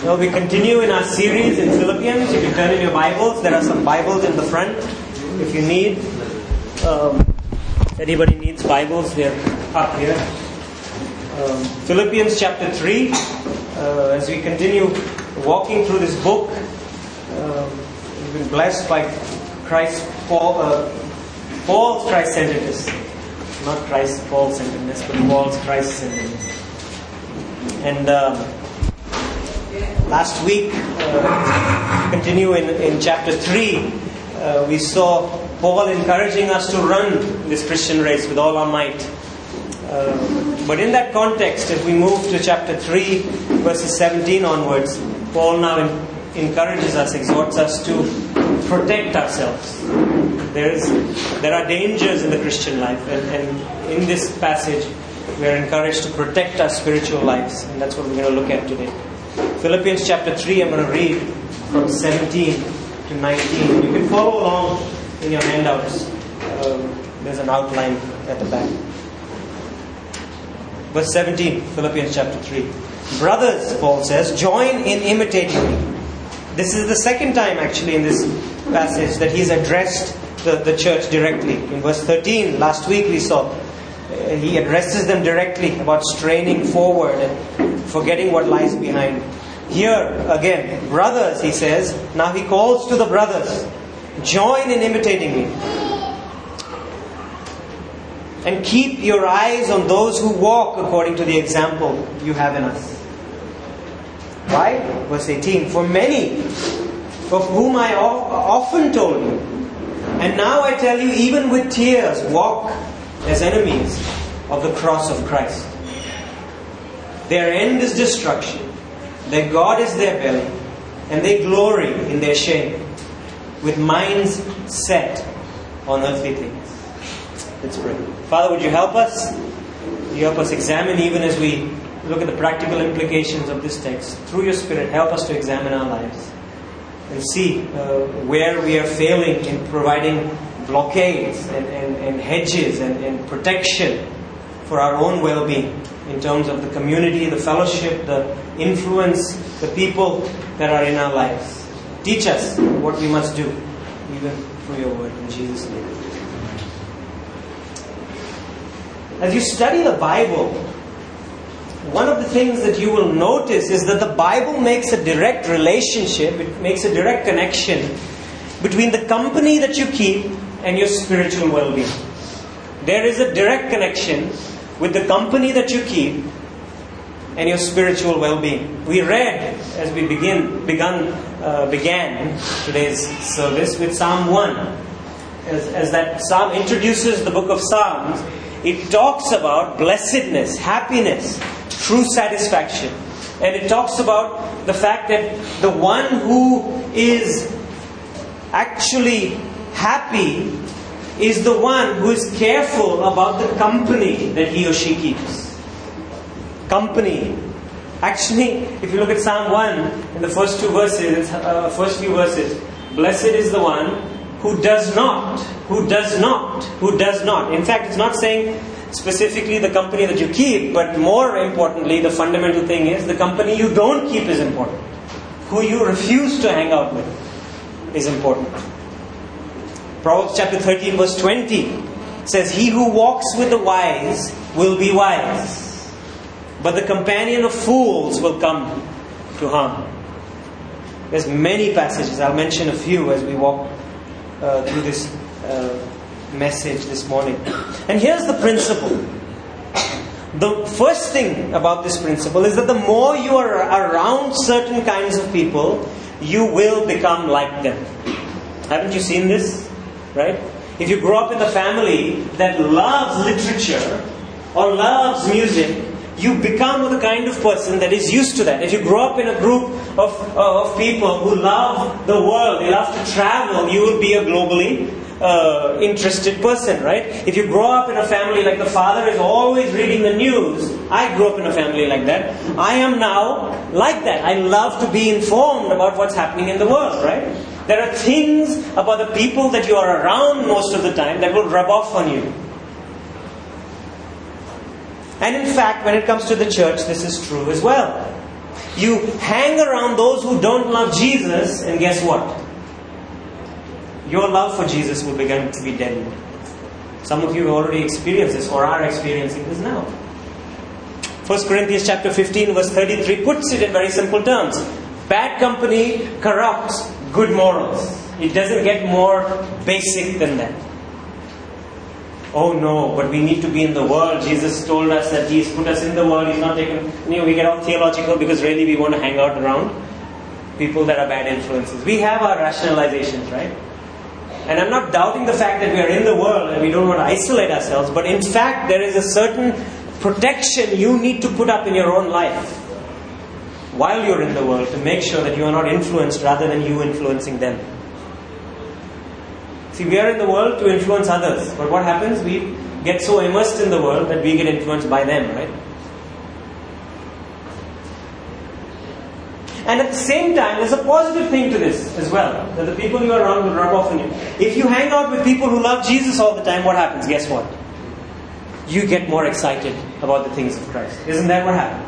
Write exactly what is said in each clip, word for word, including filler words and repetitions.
Well, we continue in our series in Philippians. You can turn in your Bibles. There are some Bibles in the front if you need. Um, anybody needs Bibles, they're up here. Um, Philippians chapter three. Uh, as we continue walking through this book, um, we've been blessed by Christ, Paul, uh, Paul's Christ-centeredness. Not Christ, Paul-centeredness, but Paul's Christ-centeredness. And um, last week, uh, continue in, in chapter three, uh, we saw Paul encouraging us to run this Christian race with all our might. Uh, but in that context, if we move to chapter three, verses seventeen onwards, Paul now in, encourages us, exhorts us to protect ourselves. There is, there are dangers in the Christian life, and, and in this passage, we are encouraged to protect our spiritual lives, and that's what we're going to look at today. Philippians chapter three, I'm going to read from seventeen to nineteen. You can follow along in your handouts. Um, there's an outline at the back. Verse seventeen, Philippians chapter three. Brothers, Paul says, join in imitating me. This is the second time actually in this passage that he's addressed the, the church directly. In verse thirteen, last week we saw, uh, he addresses them directly about straining forward and forgetting what lies behind. Here again, brothers, he says, now he calls to the brothers, join in imitating me. And keep your eyes on those who walk according to the example you have in us. Why? Verse eighteen, for many of whom I often told you, and now I tell you even with tears, walk as enemies of the cross of Christ. Their end is destruction, their God is their belly, and they glory in their shame, with minds set on earthly things. Let's pray. Father, would you help us? Would you help us examine even as we look at the practical implications of this text? Through your Spirit, help us to examine our lives and see uh, where we are failing in providing blockades and, and, and hedges and, and protection for our own well-being in terms of the community, the fellowship, the influence, the people that are in our lives. Teach us what we must do, even through your word. In Jesus' name. As you study the Bible, one of the things that you will notice is that the Bible makes a direct relationship, it makes a direct connection between the company that you keep and your spiritual well-being. There is a direct connection with the company that you keep and your spiritual well-being. We read, as we begin, begun, uh, began today's service with Psalm one. As, as that Psalm introduces the book of Psalms, it talks about blessedness, happiness, true satisfaction. And it talks about the fact that the one who is actually happy is the one who is careful about the company that he or she keeps. Company. Actually, if you look at Psalm one, in the first two verses, uh, first few verses, blessed is the one who does not, who does not, who does not. In fact, it's not saying specifically the company that you keep, but more importantly, the fundamental thing is the company you don't keep is important. Who you refuse to hang out with is important. Proverbs chapter thirteen verse twenty says, he who walks with the wise will be wise, but the companion of fools will come to harm. There's many passages. I'll mention a few as we walk uh, through this uh, message this morning. And here's the principle. The first thing about this principle is that the more you are around certain kinds of people, you will become like them. Haven't you seen this? Right? If you grow up in a family that loves literature or loves music, you become the kind of person that is used to that. If you grow up in a group of, uh, of people who love the world, they love to travel, you will be a globally uh, interested person, right? If you grow up in a family like the father is always reading the news, I grew up in a family like that. I am now like that. I love to be informed about what's happening in the world, right? There are things about the people that you are around most of the time that will rub off on you. And in fact, when it comes to the church, this is true as well. You hang around those who don't love Jesus, and guess what? Your love for Jesus will begin to be deadened. Some of you have already experienced this or are experiencing this now. First Corinthians chapter fifteen verse thirty-three puts it in very simple terms. Bad company corrupts good morals. It doesn't get more basic than that. Oh no, but we need to be in the world. Jesus told us that He's put us in the world. He's not taken... You know, we get all theological because really we want to hang out around people that are bad influences. We have our rationalizations, right? And I'm not doubting the fact that we are in the world and we don't want to isolate ourselves. But in fact, there is a certain protection you need to put up in your own life while you're in the world to make sure that you are not influenced rather than you influencing them. See, we are in the world to influence others. But what happens? We get so immersed in the world that we get influenced by them, right? And at the same time, there's a positive thing to this as well. That the people you are around will rub off on you. If you hang out with people who love Jesus all the time, what happens? Guess what? You get more excited about the things of Christ. Isn't that what happens?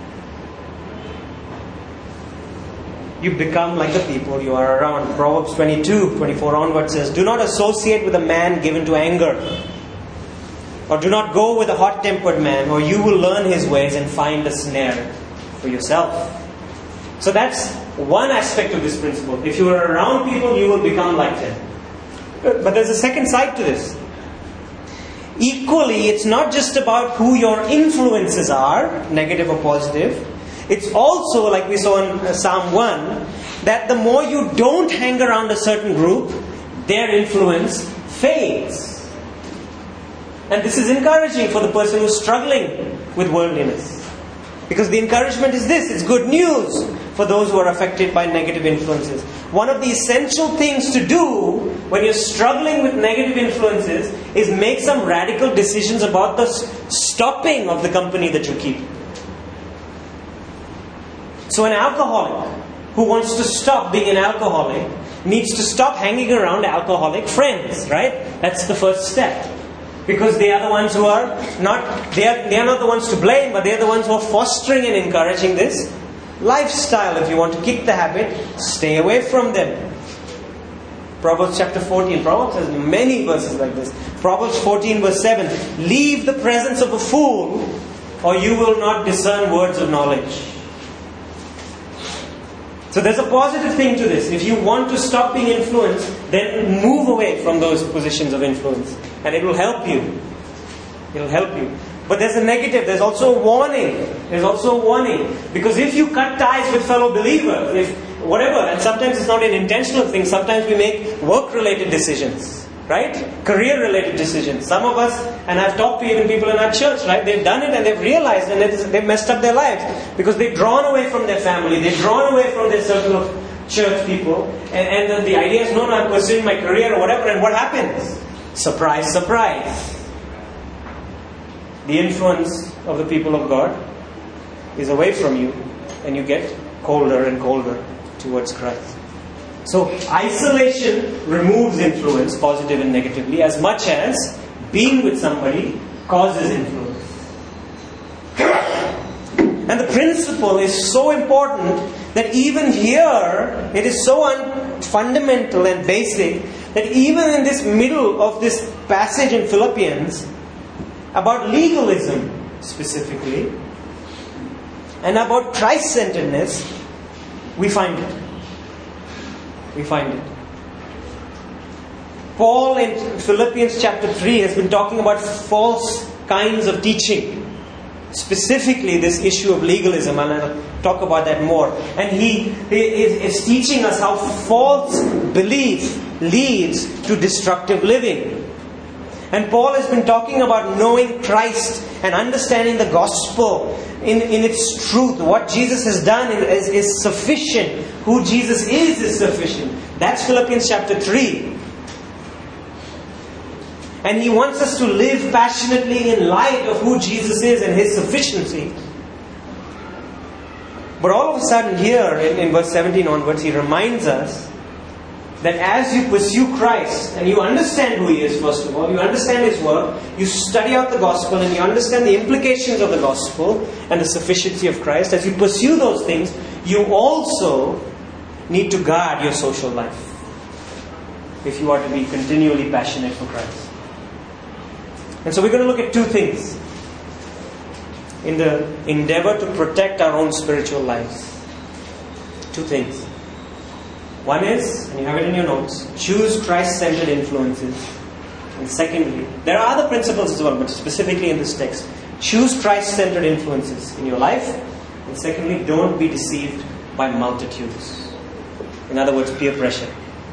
You become like the people you are around. Proverbs twenty-two, twenty-four onward says, do not associate with a man given to anger. Or do not go with a hot-tempered man, or you will learn his ways and find a snare for yourself. So that's one aspect of this principle. If you are around people, you will become like them. But there's a second side to this. Equally, it's not just about who your influences are, negative or positive. It's also, like we saw in Psalm one, that the more you don't hang around a certain group, their influence fades. And this is encouraging for the person who's struggling with worldliness. Because the encouragement is this, it's good news for those who are affected by negative influences. One of the essential things to do when you're struggling with negative influences is make some radical decisions about the stopping of the company that you keep. So an alcoholic who wants to stop being an alcoholic needs to stop hanging around alcoholic friends, right? That's the first step. Because they are the ones who are not, they are, they are not the ones to blame, but they are the ones who are fostering and encouraging this lifestyle. If you want to kick the habit, stay away from them. Proverbs chapter fourteen. Proverbs has many verses like this. Proverbs fourteen verse seven. Leave the presence of a fool, or you will not discern words of knowledge. So there's a positive thing to this. If you want to stop being influenced, then move away from those positions of influence. And it will help you. It will help you. But there's a negative. There's also a warning. There's also a warning. Because if you cut ties with fellow believers, if whatever, and sometimes it's not an intentional thing, sometimes we make work-related decisions. Right? Career-related decisions. Some of us, and I've talked to even people in our church, right? They've done it and they've realized and they've messed up their lives. Because they've drawn away from their family. They've drawn away from their circle of church people. And, and the idea is, no, no, I'm pursuing my career or whatever. And what happens? Surprise, surprise. The influence of the people of God is away from you. And you get colder and colder towards Christ. So isolation removes influence, positive and negatively, as much as being with somebody causes influence. And the principle is so important that even here, it is so un- fundamental and basic that even in this middle of this passage in Philippians about legalism specifically and about Christ-centeredness, we find it. We find it. Paul in Philippians chapter three has been talking about false kinds of teaching. Specifically this issue of legalism, and I'll talk about that more. And he is teaching us how false belief leads to destructive living. And Paul has been talking about knowing Christ and understanding the gospel in, in its truth. What Jesus has done is, is sufficient. Who Jesus is is sufficient. That's Philippians chapter three. And he wants us to live passionately in light of who Jesus is and His sufficiency. But all of a sudden here in, in verse seventeen onwards, he reminds us that as you pursue Christ and you understand who He is, first of all, you understand His work, you study out the gospel and you understand the implications of the gospel and the sufficiency of Christ, as you pursue those things, you also need to guard your social life if you are to be continually passionate for Christ. And so we're going to look at two things in the endeavor to protect our own spiritual lives. Two things. One is, and you have it in your notes, choose Christ-centered influences. And secondly, there are other principles as well, but specifically in this text, choose Christ-centered influences in your life. And secondly, don't be deceived by multitudes. In other words, peer pressure.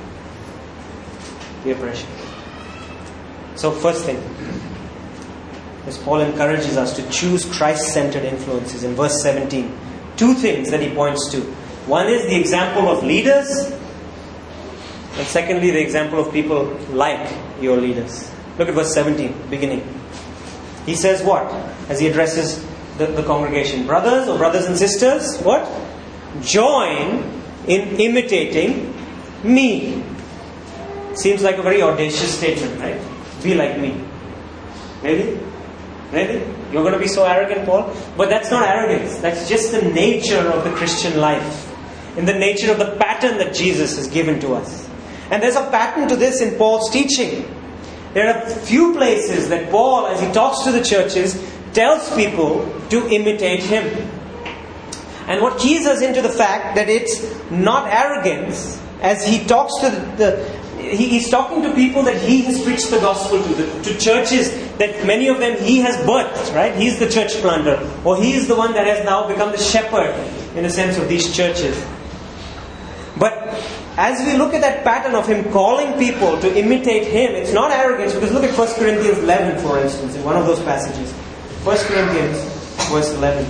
Peer pressure. So first thing, as Paul encourages us to choose Christ-centered influences in verse seventeen. Two things that he points to. One is the example of leaders, and secondly the example of people like your leaders. Look at verse seventeen, beginning. He says what? As he addresses the, the congregation. Brothers or brothers and sisters, what? Join in imitating me. Seems like a very audacious statement, right? Be like me. Really? Really? You're going to be so arrogant, Paul? But that's not arrogance. That's just the nature of the Christian life. In the nature of the pattern that Jesus has given to us. And there's a pattern to this in Paul's teaching. There are a few places that Paul, as he talks to the churches, tells people to imitate him. And what keys us into the fact that it's not arrogance, as he talks to the, the he, he's talking to people that he has preached the gospel to, the, to churches that many of them he has birthed, right? He's the church planter, or he is the one that has now become the shepherd, in a sense, of these churches. But as we look at that pattern of him calling people to imitate him, it's not arrogance, because look at First Corinthians eleven, for instance, in one of those passages. First Corinthians, verse eleven.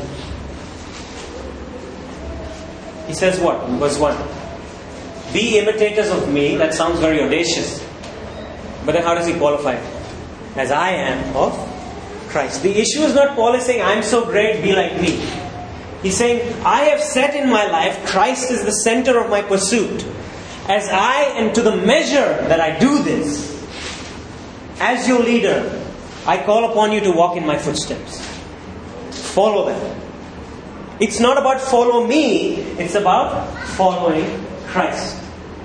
He says what? In verse one. Be imitators of me. That sounds very audacious. But then how does he qualify it? As I am of Christ. The issue is not Paul is saying, I'm so great, be like me. He's saying, I have set in my life, Christ is the center of my pursuit. As I, and to the measure that I do this, as your leader, I call upon you to walk in my footsteps. Follow them. It's not about follow me, it's about following Christ.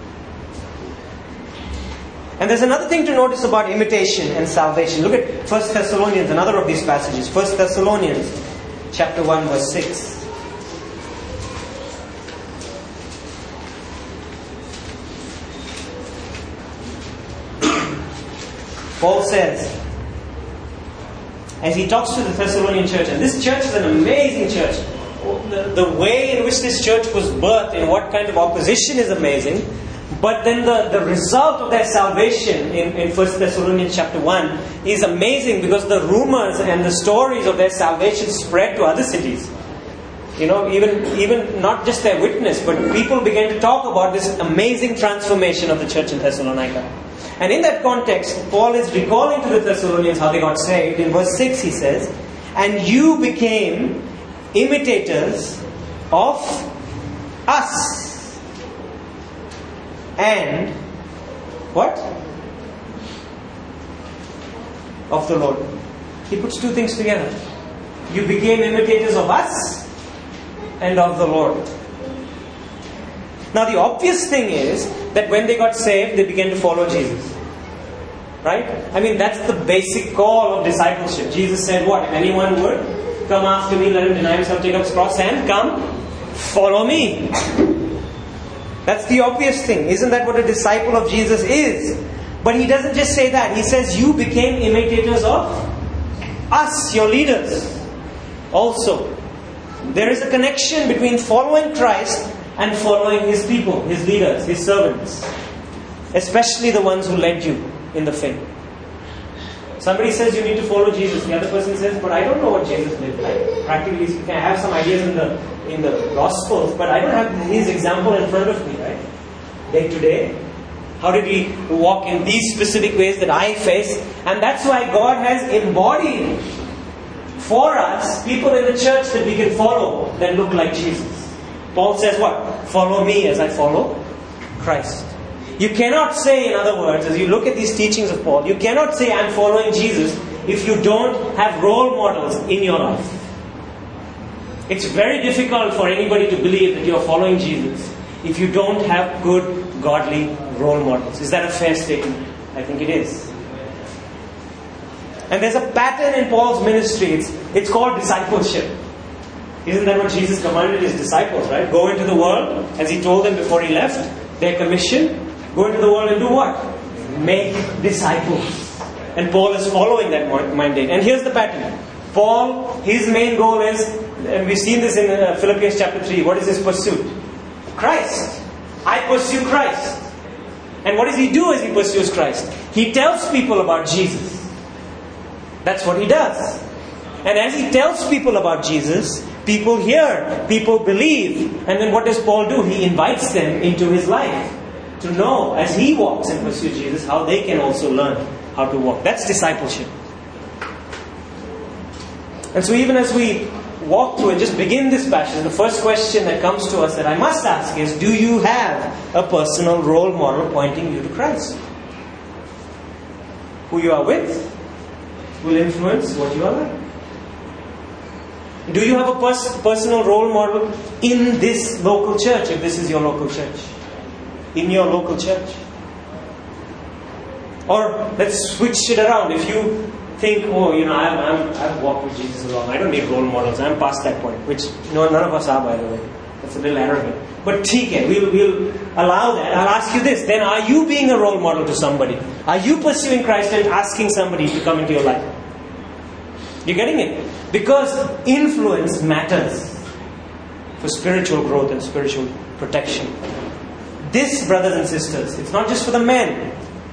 And there's another thing to notice about imitation and salvation. Look at First Thessalonians, another of these passages. First Thessalonians, chapter one, verse six. Paul says, as he talks to the Thessalonian church, and this church is an amazing church. The, the way in which this church was birthed, in what kind of opposition, is amazing. But then the, the result of their salvation in, in First Thessalonians chapter one is amazing, because the rumors and the stories of their salvation spread to other cities. You know, even, even not just their witness, but people began to talk about this amazing transformation of the church in Thessalonica. And in that context, Paul is recalling to the Thessalonians how they got saved. In verse six he says, and you became imitators of us. And what? Of the Lord. He puts two things together. You became imitators of us and of the Lord. Now the obvious thing is that when they got saved, they began to follow Jesus. Right? I mean, that's the basic call of discipleship. Jesus said what? If anyone would come after me, let him deny himself, take up his cross and come follow me. That's the obvious thing. Isn't that what a disciple of Jesus is? But he doesn't just say that. He says you became imitators of us, your leaders. Also, there is a connection between following Christ and following His people, His leaders, His servants. Especially the ones who led you in the faith. Somebody says you need to follow Jesus. The other person says, but I don't know what Jesus did. Like, practically speaking, I have some ideas in the in the Gospels, but I don't have His example in front of me, right? Day to day. How did He walk in these specific ways that I face? And that's why God has embodied for us people in the church that we can follow that look like Jesus. Paul says what? Follow me as I follow Christ. You cannot say, in other words, as you look at these teachings of Paul, you cannot say, I'm following Jesus, if you don't have role models in your life. It's very difficult for anybody to believe that you're following Jesus if you don't have good, godly role models. Is that a fair statement? I think it is. And there's a pattern in Paul's ministry. It's, it's called discipleship. Isn't that what Jesus commanded His disciples, right? Go into the world, as He told them before He left, their commission. Go into the world and do what? Make disciples. And Paul is following that mandate. And here's the pattern. Paul, his main goal is, and we've seen this in uh, Philippians chapter three, what is his pursuit? Christ. I pursue Christ. And what does he do as he pursues Christ? He tells people about Jesus. That's what he does. And as he tells people about Jesus, people hear, people believe. And then what does Paul do? He invites them into his life to know, as he walks and pursues Jesus, how they can also learn how to walk. That's discipleship. And so even as we walk through and just begin this passage, the first question that comes to us that I must ask is, do you have a personal role model pointing you to Christ? Who you are with will influence what you are like. Do you have a pers- personal role model in this local church, if this is your local church? In your local church? Or let's switch it around. If you think, oh, you know, I'm, I'm, I've walked with Jesus along. I don't need role models. I'm past that point. Which no, none of us are, by the way. That's a little arrogant. But okay, we'll, we'll allow that. I'll ask you this. Then are you being a role model to somebody? Are you pursuing Christ and asking somebody to come into your life? You're getting it? Because influence matters for spiritual growth and spiritual protection. This, brothers and sisters, it's not just for the men.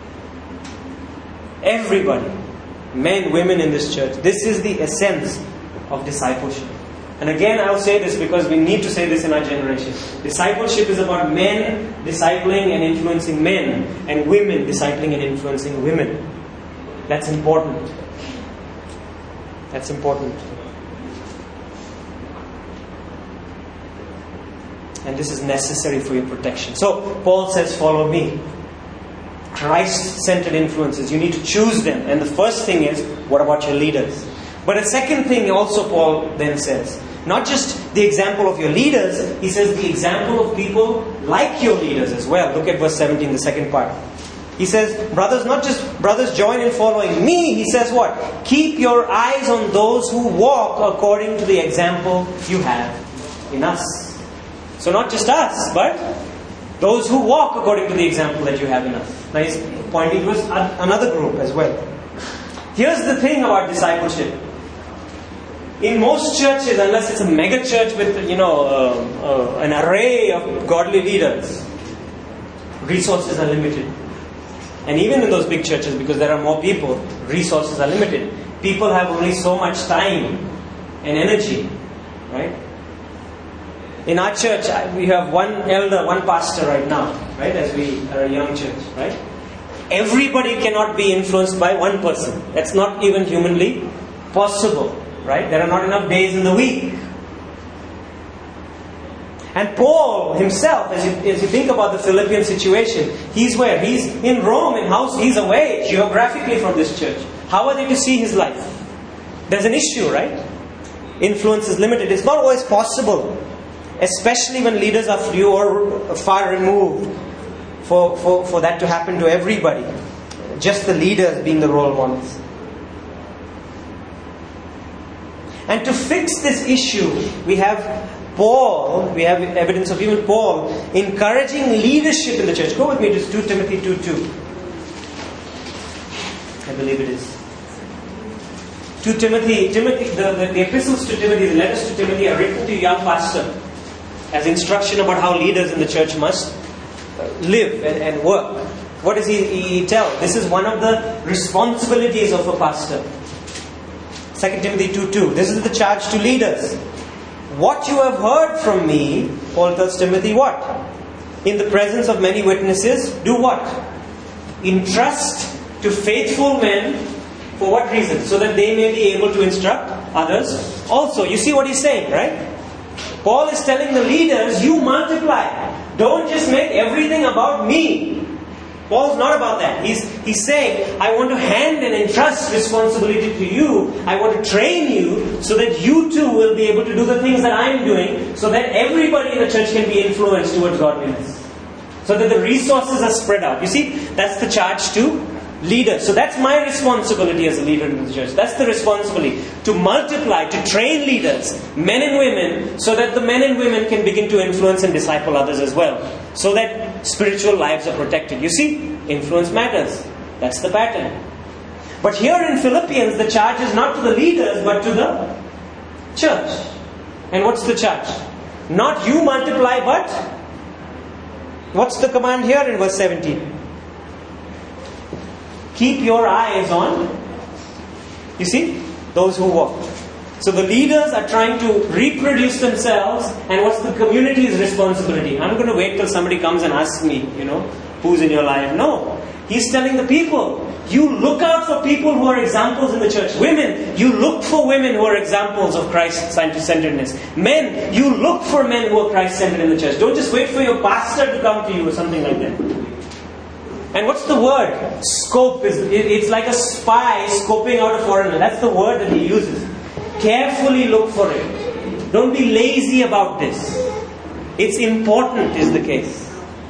Everybody. Men, women in this church. This is the essence of discipleship. And again, I'll say this because we need to say this in our generation. Discipleship is about men discipling and influencing men, and women discipling and influencing women. That's important. That's important. And this is necessary for your protection. So, Paul says, follow me. Christ-centered influences. You need to choose them. And the first thing is, what about your leaders? But a second thing also Paul then says, not just the example of your leaders, he says the example of people like your leaders as well. Look at verse seventeen, the second part. He says, brothers, not just brothers join in following me. He says what? Keep your eyes on those who walk according to the example you have in us. So not just us, but those who walk according to the example that you have in us. Now he's pointing to another group as well. Here's the thing about discipleship. In most churches, unless it's a mega church with, you know, uh, uh, an array of godly leaders, resources are limited. And even in those big churches, because there are more people, resources are limited. People have only so much time and energy, right? In our church, we have one elder, one pastor right now, right? As we are a young church, right? Everybody cannot be influenced by one person. That's not even humanly possible, right? There are not enough days in the week. And Paul himself, as you, as you think about the Philippian situation, he's where? He's in Rome, in house, he's away geographically from this church. How are they to see his life? There's an issue, right? Influence is limited. It's not always possible, especially when leaders are few or far removed, for, for, for that to happen to everybody. Just the leaders being the role models. And to fix this issue, we have Paul, we have evidence of even Paul encouraging leadership in the church. Go with me to Second Timothy two two. I believe it is. To Timothy, Timothy the, the, the epistles to Timothy, the letters to Timothy are written to a young pastor as instruction about how leaders in the church must live and, and work. What does he, he tell? This is one of the responsibilities of a pastor. Second Timothy two two. This is the charge to leaders. What you have heard from me, Paul tells Timothy, what? In the presence of many witnesses, do what? Entrust to faithful men. For what reason? So that they may be able to instruct others also. You see what he's saying, right? Paul is telling the leaders, you multiply. Don't just make everything about me. Paul's not about that. He's, he's saying, I want to hand and entrust responsibility to you. I want to train you so that you too will be able to do the things that I'm doing, so that everybody in the church can be influenced towards godliness. So that the resources are spread out. You see, that's the charge to leaders. So that's my responsibility as a leader in the church. That's the responsibility. To multiply, to train leaders, men and women, so that the men and women can begin to influence and disciple others as well. So that spiritual lives are protected. You see, influence matters. That's the pattern. But here in Philippians, the charge is not to the leaders, but to the church. And what's the charge? Not you multiply, but what's the command here in verse seventeen? Keep your eyes on, you see, those who walk. So the leaders are trying to reproduce themselves, and what's the community's responsibility? I'm going to wait till somebody comes and asks me, you know, who's in your life? No. He's telling the people, you look out for people who are examples in the church. Women, you look for women who are examples of Christ-centeredness. Men, you look for men who are Christ-centered in the church. Don't just wait for your pastor to come to you or something like that. And what's the word? Scope. Is It's like a spy scoping out a foreigner. That's the word that he uses. Carefully look for it. Don't be lazy about this. It's important, is the case.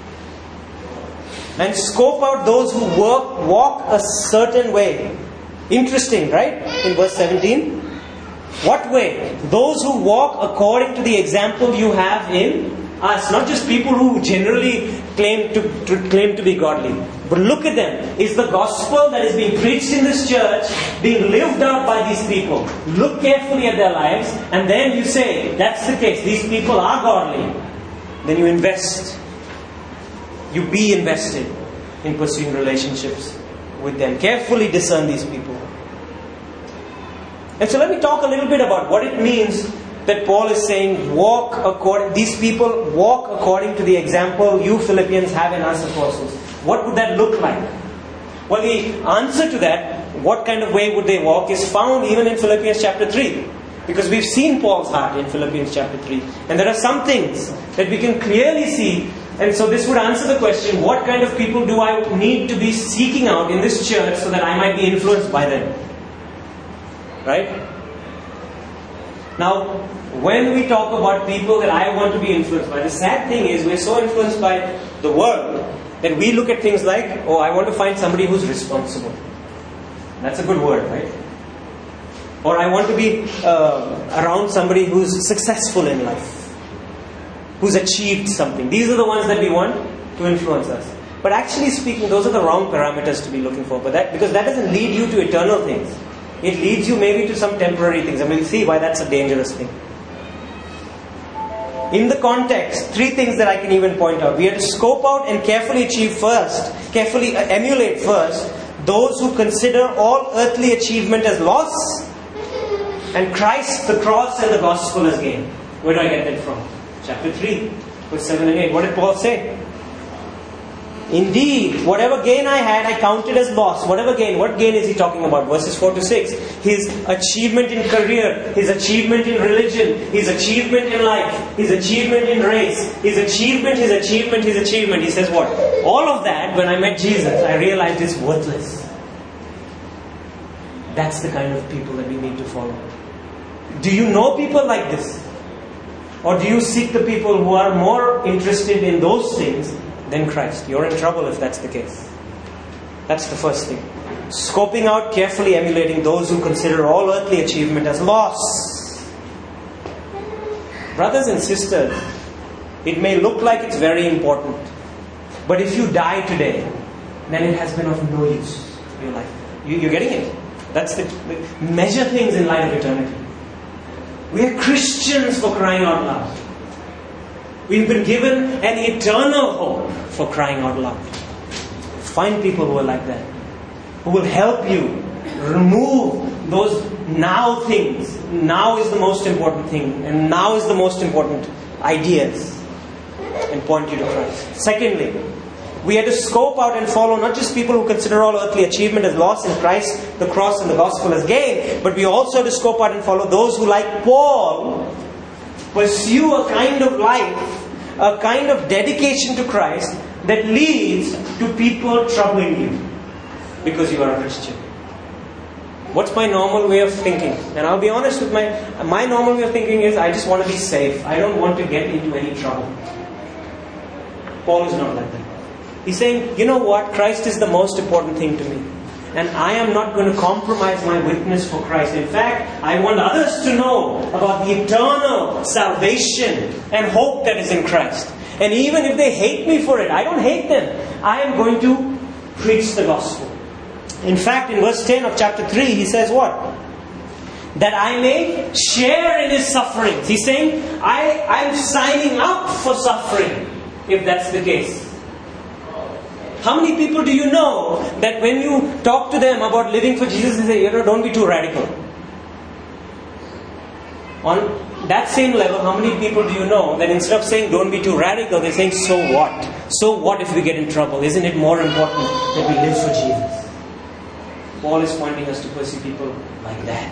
And scope out those who work, walk a certain way. Interesting, right? In verse seventeen. What way? Those who walk according to the example you have in us. Not just people who generally claim to, to claim to be godly. But look at them. Is the gospel that is being preached in this church being lived out by these people? Look carefully at their lives, and then you say, that's the case. These people are godly. Then you invest. You be invested in pursuing relationships with them. Carefully discern these people. And so let me talk a little bit about what it means that Paul is saying, walk according, these people walk according to the example you Philippians have in us apostles. What would that look like? Well, the answer to that, what kind of way would they walk, is found even in Philippians chapter three. Because we've seen Paul's heart in Philippians chapter three. And there are some things that we can clearly see. And so this would answer the question, what kind of people do I need to be seeking out in this church so that I might be influenced by them? Right? Now, when we talk about people that I want to be influenced by, the sad thing is we're so influenced by the world that we look at things like, oh, I want to find somebody who's responsible. That's a good word, right? Or I want to be uh, around somebody who's successful in life, who's achieved something. These are the ones that we want to influence us. But actually speaking, those are the wrong parameters to be looking for. But that, because that doesn't lead you to eternal things. It leads you maybe to some temporary things. And we'll see why that's a dangerous thing. In the context, three things that I can even point out. We have to scope out and carefully achieve first, carefully emulate first, those who consider all earthly achievement as loss, and Christ, the cross, and the gospel as gain. Where do I get that from? Chapter three, verse seven and eight. What did Paul say? Indeed, whatever gain I had, I counted as loss. Whatever gain, what gain is he talking about? Verses four to six. His achievement in career, his achievement in religion, his achievement in life, his achievement in race, his achievement, his achievement, his achievement. He says what? All of that, when I met Jesus, I realized it's worthless. That's the kind of people that we need to follow. Do you know people like this? Or do you seek the people who are more interested in those things than Christ? You're in trouble if that's the case. That's the first thing. Scoping out, carefully emulating those who consider all earthly achievement as loss. Brothers and sisters, it may look like it's very important, but if you die today, then it has been of no use in your life. You, you're getting it? That's the, the measure things in light of eternity. We are Christians, for crying out loud. We've been given an eternal hope, for crying out loud. Find people who are like that, who will help you remove those now things. Now is the most important thing, and now is the most important ideas, and point you to Christ. Secondly, we had to scope out and follow not just people who consider all earthly achievement as loss in Christ, the cross and the gospel as gain, but we also had to scope out and follow those who, like Paul, pursue a kind of life, a kind of dedication to Christ, that leads to people troubling you because you are a Christian? What's my normal way of thinking? And I'll be honest with my my normal way of thinking is I just want to be safe. I don't want to get into any trouble. Paul is not like that. He's saying, you know what? Christ is the most important thing to me. And I am not going to compromise my witness for Christ. In fact, I want others to know about the eternal salvation and hope that is in Christ. And even if they hate me for it, I don't hate them. I am going to preach the gospel. In fact, in verse ten of chapter three, he says what? That I may share in his sufferings. He's saying, I, I'm signing up for suffering, if that's the case. How many people do you know that when you talk to them about living for Jesus, they say, you know, don't be too radical? On that same level, how many people do you know that instead of saying don't be too radical, they're saying, so what? So what if we get in trouble? Isn't it more important that we live for Jesus? Paul is pointing us to pursue people like that.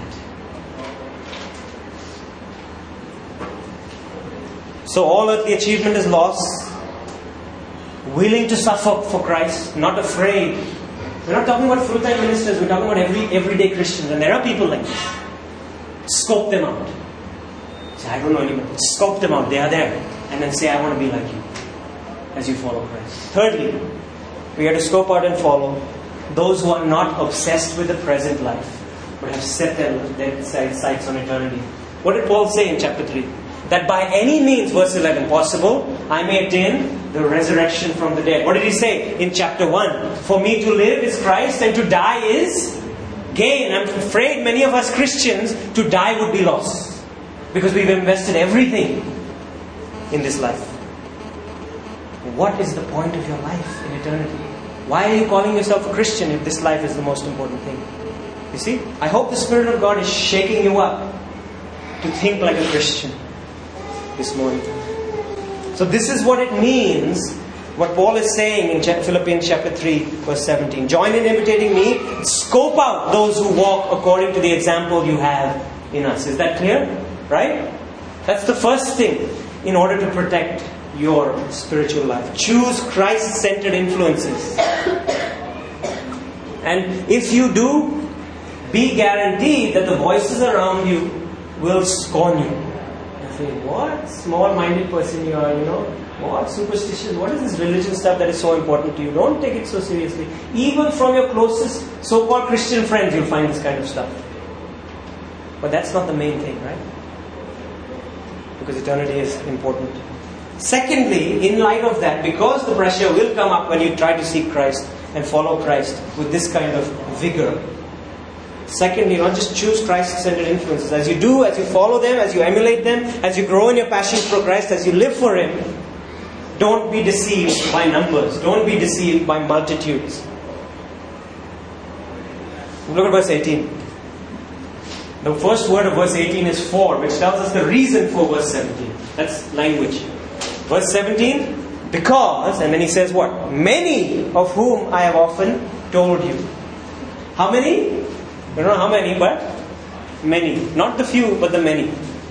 So all earthly achievement is loss. Willing to suffer for Christ, not afraid. We're not talking about full-time ministers, we're talking about every everyday Christians. And there are people like this. Scope them out. Say, I don't know anybody. Scope them out, they are there. And then say, I want to be like you as you follow Christ. Thirdly, we are to scope out and follow those who are not obsessed with the present life, but have set their, their sights on eternity. What did Paul say in chapter three? That by any means, verse eleven, possible, I may attain the resurrection from the dead. What did he say in chapter one? For me to live is Christ and to die is gain. I'm afraid many of us Christians, to die would be loss. Because we've invested everything in this life. What is the point of your life in eternity? Why are you calling yourself a Christian if this life is the most important thing? You see, I hope the Spirit of God is shaking you up to think like a Christian this morning. So this is what it means, what Paul is saying in Philippians chapter three, verse seventeen. Join in imitating me. Scope out those who walk according to the example you have in us. Is that clear? Right? That's the first thing in order to protect your spiritual life. Choose Christ-centered influences. And if you do, be guaranteed that the voices around you will scorn you. Say, what small-minded person you are, you know, what superstition, what is this religion stuff that is so important to you? Don't take it so seriously. Even from your closest so-called Christian friends, you'll find this kind of stuff. But that's not the main thing, right? Because eternity is important. Secondly, in light of that, because the pressure will come up when you try to seek Christ and follow Christ with this kind of vigor. Secondly, not just choose Christ-centered influences. As you do, as you follow them, as you emulate them, as you grow in your passion for Christ, as you live for Him, don't be deceived by numbers. Don't be deceived by multitudes. Look at verse eighteen. The first word of verse eighteen is for, which tells us the reason for verse seventeen. That's language. Verse seventeen, because, and then he says what? Many of whom I have often told you. How many? I don't know how many, but many. Not the few, but the many.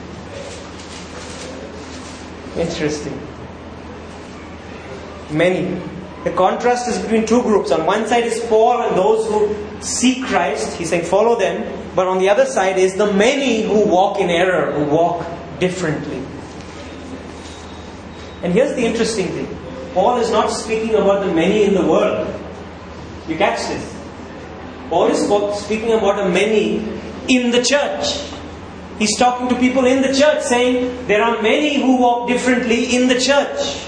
Interesting. Many. The contrast is between two groups. On one side is Paul and those who seek Christ. He's saying follow them. But on the other side is the many who walk in error, who walk differently. And here's the interesting thing. Paul is not speaking about the many in the world. You catch this? Paul is speaking about the many in the church. He's talking to people in the church saying, there are many who walk differently in the church.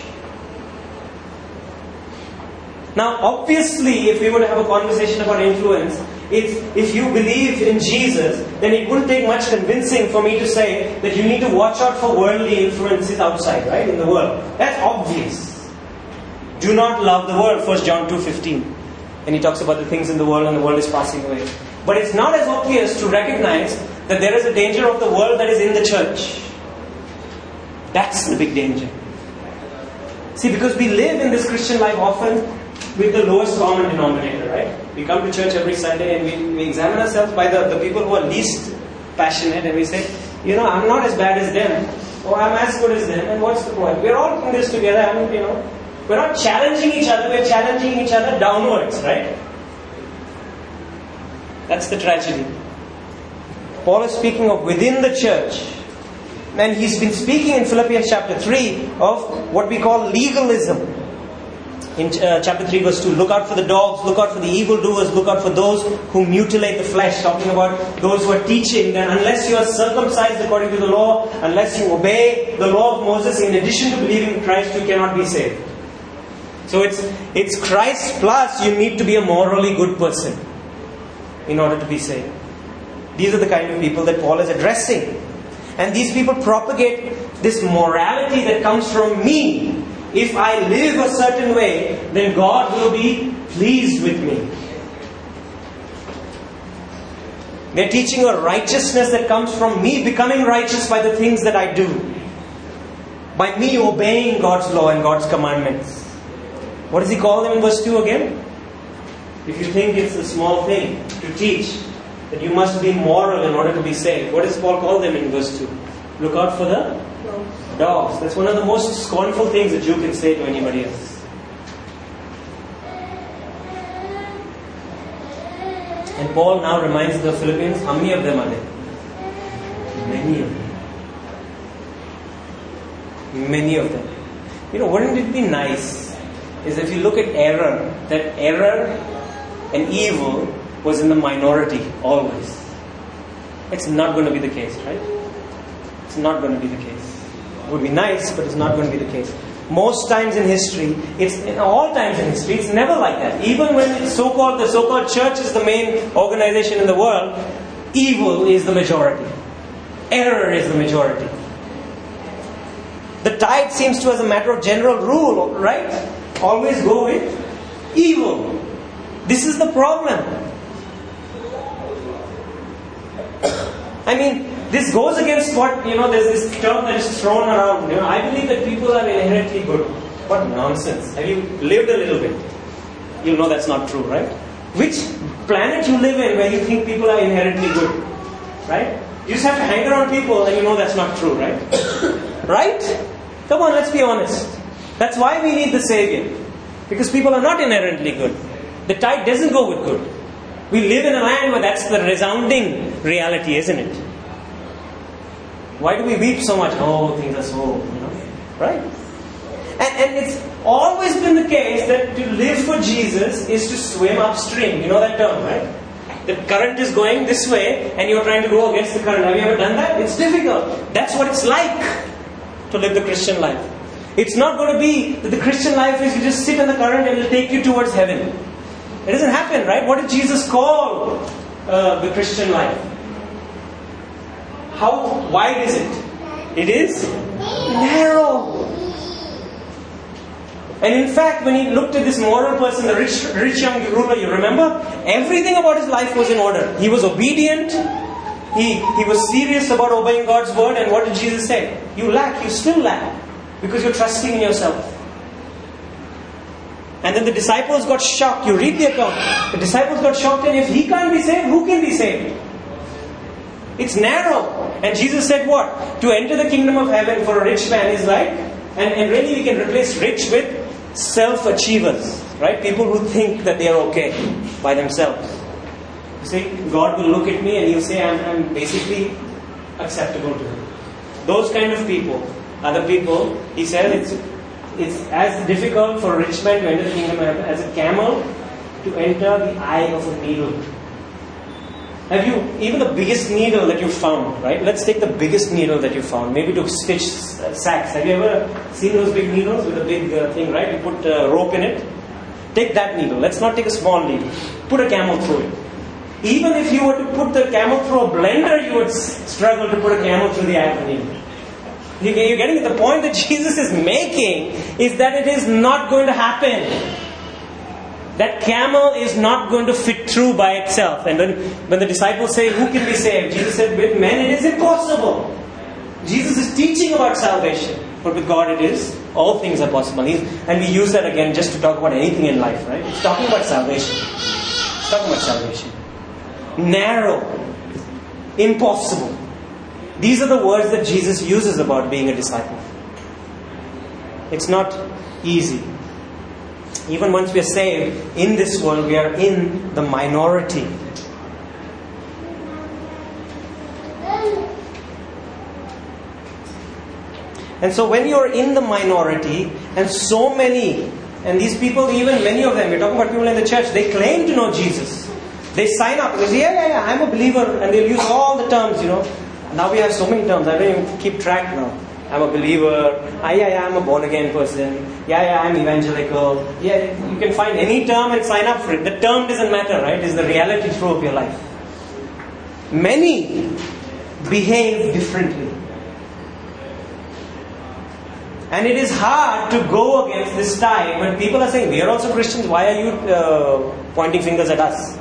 Now, obviously, if we were to have a conversation about influence, it's, if you believe in Jesus, then it wouldn't take much convincing for me to say that you need to watch out for worldly influences outside, right, in the world. That's obvious. Do not love the world, First John two fifteen. And he talks about the things in the world and the world is passing away. But it's not as obvious to recognize that there is a danger of the world that is in the church. That's the big danger. See, because we live in this Christian life often with the lowest common denominator, right? We come to church every Sunday and we, we examine ourselves by the, the people who are least passionate and we say, you know, I'm not as bad as them. Or I'm as good as them. And what's the point? We're all in this together. I mean, you know, We're not challenging each other, we're challenging each other downwards, right? That's the tragedy. Paul is speaking of within the church. And he's been speaking in Philippians chapter three of what we call legalism. In uh, chapter three verse two, look out for the dogs, look out for the evildoers, look out for those who mutilate the flesh. Talking about those who are teaching that unless you are circumcised according to the law, unless you obey the law of Moses, in addition to believing in Christ, you cannot be saved. So it's it's Christ plus you need to be a morally good person in order to be saved. These are the kind of people that Paul is addressing. And these people propagate this morality that comes from me. If I live a certain way, then God will be pleased with me. They're teaching a righteousness that comes from me becoming righteous by the things that I do. By me obeying God's law and God's commandments. What does he call them in verse two again? If you think it's a small thing to teach that you must be moral in order to be saved, what does Paul call them in verse two? Look out for the dogs. That's one of the most scornful things that you can say to anybody else. And Paul now reminds the Philippians, how many of them are there? Many of them. Many of them. You know, wouldn't it be nice is if you look at error, that error and evil was in the minority always. It's not going to be the case, right? It's not going to be the case. It would be nice, but it's not going to be the case. Most times in history, it's in all times in history, it's never like that. Even when it's so-called the so-called church is the main organization in the world, evil is the majority. Error is the majority. The tide seems to, as a matter of general rule, right, always go with evil. This is the problem. I mean, this goes against what, you know, there's this term that is thrown around. You know, I believe that people are inherently good. What nonsense. Have you lived a little bit? You'll know that's not true, right? Which planet you live in where you think people are inherently good? Right? You just have to hang around people and you know that's not true, right? Right? Come on, let's be honest. That's why we need the Savior. Because people are not inherently good. The tide doesn't go with good. We live in a land where that's the resounding reality, isn't it? Why do we weep so much? Oh, things are so, you know, right? And, and it's always been the case that to live for Jesus is to swim upstream. You know that term, right? The current is going this way and you're trying to go against the current. Have you ever done that? It's difficult. That's what it's like to live the Christian life. It's not going to be that the Christian life is you just sit in the current and it'll take you towards heaven. It doesn't happen, right? What did Jesus call uh, the Christian life? How wide is it? It is narrow. And in fact, when he looked at this moral person, the rich, rich young ruler, you remember? Everything about his life was in order. He was obedient. He, he was serious about obeying God's word. And what did Jesus say? You lack, you still lack. Because you're trusting in yourself. And then the disciples got shocked. You read the account. The disciples got shocked. And if he can't be saved, who can be saved? It's narrow. And Jesus said what? To enter the kingdom of heaven for a rich man is like, and, and really we can replace rich with self-achievers. Right? People who think that they are okay by themselves. You see, God will look at me and He'll say, I'm, I'm basically acceptable to Him. Those kind of people are the people, He said, it's, it's as difficult for a rich man to enter the kingdom of heaven as a camel to enter the eye of a needle. Have you, even the biggest needle that you found, right? Let's take the biggest needle that you found, maybe to stitch sacks. Have you ever seen those big needles with a big uh, thing, right? You put a rope in it. Take that needle. Let's not take a small needle. Put a camel through it. Even if you were to put the camel through a blender, you would struggle to put a camel through the eye of a needle. You're getting the point that Jesus is making is that it is not going to happen. That camel is not going to fit through by itself. And then when the disciples say, who can be saved? Jesus said, with men it is impossible. Jesus is teaching about salvation. But with God it is, all things are possible. He's, and we use that again just to talk about anything in life, right? It's talking about salvation. It's talking about salvation. Narrow. Impossible. These are the words that Jesus uses about being a disciple. It's not easy. Even once we are saved, in this world we are in the minority. And so when you're in the minority, and so many, and these people, even many of them, we're talking about people in the church, they claim to know Jesus. They sign up, they say, yeah, yeah, yeah, I'm a believer, and they'll use all the terms, you know. Now we have so many terms, I don't even keep track now. I'm a believer, ah, yeah, yeah, I'm a born again person, yeah, yeah, I'm evangelical. Yeah, you can find any term and sign up for it. The term doesn't matter, right? It's the reality true of your life. Many behave differently. And it is hard to go against this tide when people are saying, we are also Christians, why are you uh, pointing fingers at us?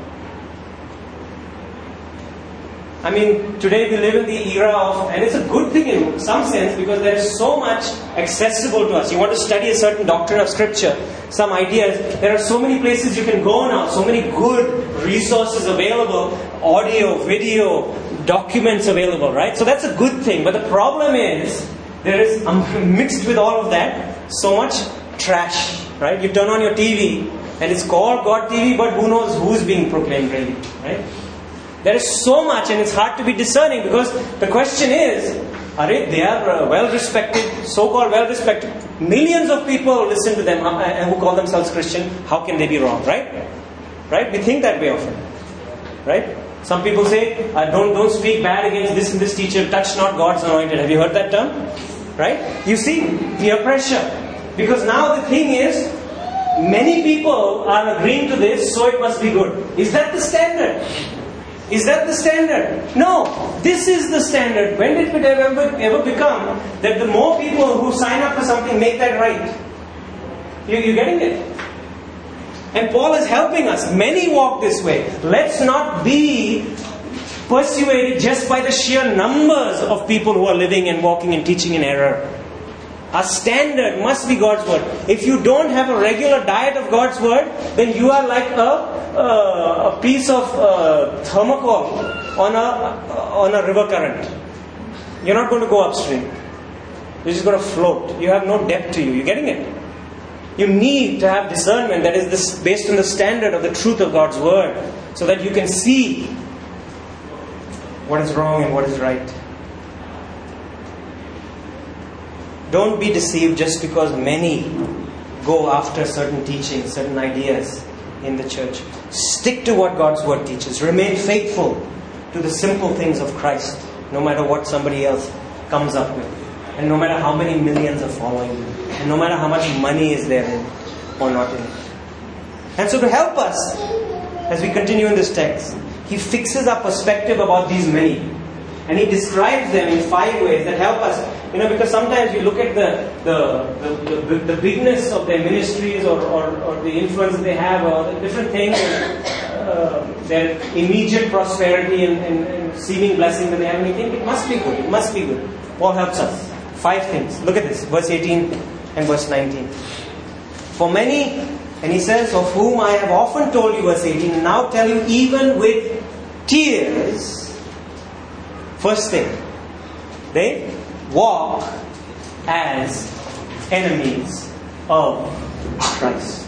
I mean, today we live in the era of, and it's a good thing in some sense because there is so much accessible to us. You want to study a certain doctrine of scripture, some ideas, there are so many places you can go now, so many good resources available, audio, video, documents available, right? So that's a good thing. But the problem is, there is, um, mixed with all of that, so much trash, right? You turn on your T V and it's called God T V, but who knows who's being proclaimed really, right? There is so much and it's hard to be discerning because the question is, are they are uh, well-respected, so-called well-respected. Millions of people listen to them uh, who call themselves Christian. How can they be wrong, right? Right? We think that way often, right? Some people say, uh, don't, don't speak bad against this and this teacher, touch not God's anointed. Have you heard that term? Right? You see, peer pressure. Because now the thing is, many people are agreeing to this, so it must be good. Is that the standard? Is that the standard? No, this is the standard. When did it ever, ever become that the more people who sign up for something make that right? You, you getting it? And Paul is helping us. Many walk this way. Let's not be persuaded just by the sheer numbers of people who are living and walking and teaching in error. Our standard must be God's Word. If you don't have a regular diet of God's Word, then you are like a, a, a piece of uh, thermocol on a, on a river current. You're not going to go upstream. You're just going to float. You have no depth to you. You're getting it? You need to have discernment that is this, based on the standard of the truth of God's Word, so that you can see what is wrong and what is right. Don't be deceived just because many go after certain teachings, certain ideas in the church. Stick to what God's Word teaches. Remain faithful to the simple things of Christ, no matter what somebody else comes up with. And no matter how many millions are following you. And no matter how much money is there in or not in it. And so to help us, as we continue in this text, he fixes our perspective about these many. And he describes them in five ways that help us. You know, because sometimes you look at the the, the, the, the bigness of their ministries or, or, or the influence they have or the different things, and, uh, their immediate prosperity and, and, and seeming blessing that they have, and you think it must be good, it must be good. Paul helps us. Five things. Look at this, verse eighteen and verse nineteen. For many, and he says, of whom I have often told you, verse eighteen, and now tell you even with tears. First thing, they walk as enemies of Christ.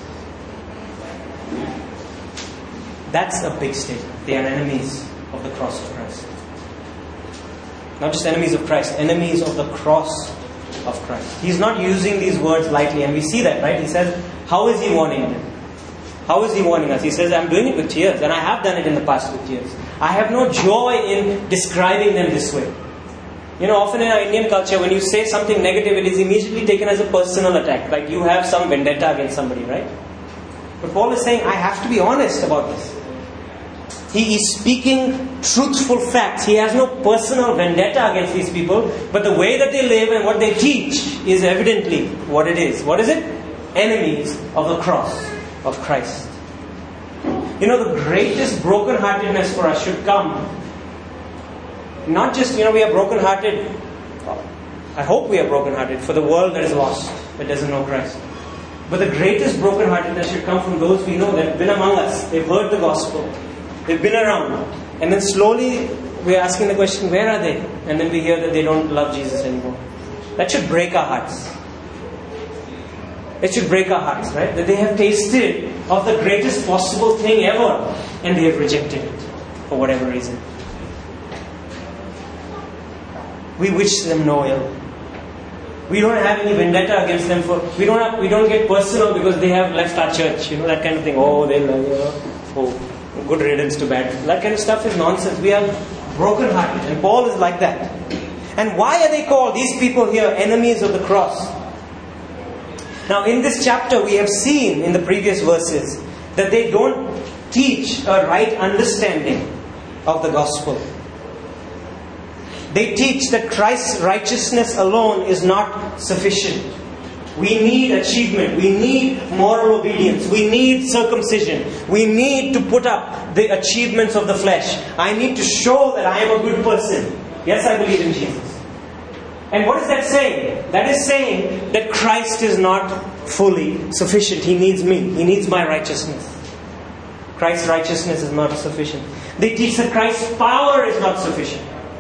That's a big statement. They are enemies of the cross of Christ. Not just enemies of Christ, enemies of the cross of Christ. He's not using these words lightly, and we see that, right? He says, how is he warning them? How is he warning us? He says, I'm doing it with tears, and I have done it in the past with tears. I have no joy in describing them this way. You know, often in our Indian culture, when you say something negative, it is immediately taken as a personal attack. Like you have some vendetta against somebody, right? But Paul is saying, I have to be honest about this. He is speaking truthful facts. He has no personal vendetta against these people. But the way that they live and what they teach is evidently what it is. What is it? Enemies of the cross of Christ. You know, the greatest brokenheartedness for us should come. Not just, you know, we are brokenhearted. I hope we are brokenhearted for the world that is lost, that doesn't know Christ. But the greatest brokenheartedness should come from those we know that have been among us. They've heard the gospel. They've been around. And then slowly we're asking the question, where are they? And then we hear that they don't love Jesus anymore. That should break our hearts. It should break our hearts, right? That they have tasted of the greatest possible thing ever and they have rejected it for whatever reason. We wish them no ill. We don't have any vendetta against them for. We don't have. We don't get personal because they have left our church. You know, that kind of thing. Oh, they love you. Oh, good riddance to bad. That kind of stuff is nonsense. We are broken-hearted, and Paul is like that. And why are they called, these people here, enemies of the cross? Now, in this chapter, we have seen in the previous verses that they don't teach a right understanding of the gospel. They teach that Christ's righteousness alone is not sufficient. We need achievement. We need moral obedience. We need circumcision. We need to put up the achievements of the flesh. I need to show that I am a good person. Yes, I believe in Jesus. And what is that saying? That is saying that Christ is not fully sufficient. He needs me. He needs my righteousness. Christ's righteousness is not sufficient. They teach that Christ's power is not sufficient.